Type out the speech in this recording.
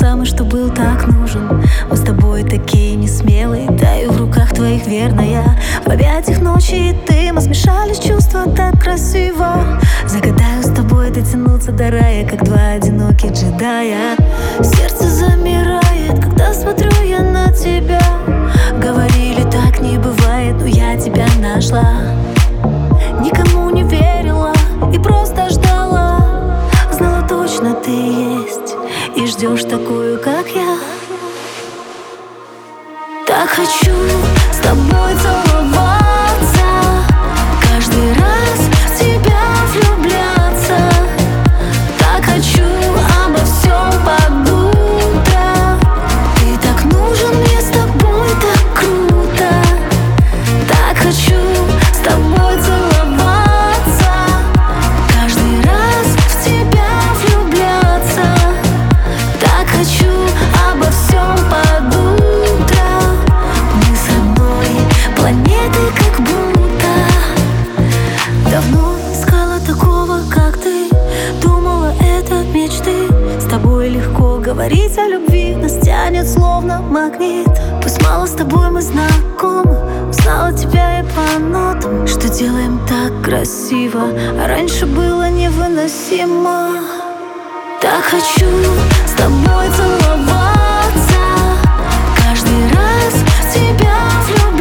самый, что был так нужен. Мы с тобой такие несмелые, таю в руках твоих верная. В объятиях ночи и ты, мы смешались чувства так красиво. Загадаю с тобой дотянуться до рая, как два одиноких джедая. Сердце замирает, когда смотрю я на тебя. Говорили, так не бывает, но я тебя нашла. Никому не верила и просто ждала. Знала точно, ты есть и ждешь такую, как я. Так хочу с тобой целоваться, каждый раз в тебя влюбляться. Так хочу обо всем под утро. Ты так нужен мне, с тобой так круто. Так хочу с тобой целоваться, каждый раз в тебя влюбляться. Так хочу обо всем под утро. Мы с одной планеты как будто. Давно искала такого, как ты. Думала, это мечты. С тобой легко говорить о любви. Нас тянет словно магнит. Пусть мало с тобой мы знакомы, узнала тебя я по нотам. Что делаем так красиво, а раньше было невыносимо. Так хочу с тобой целоваться, каждый раз в тебя влюбляться.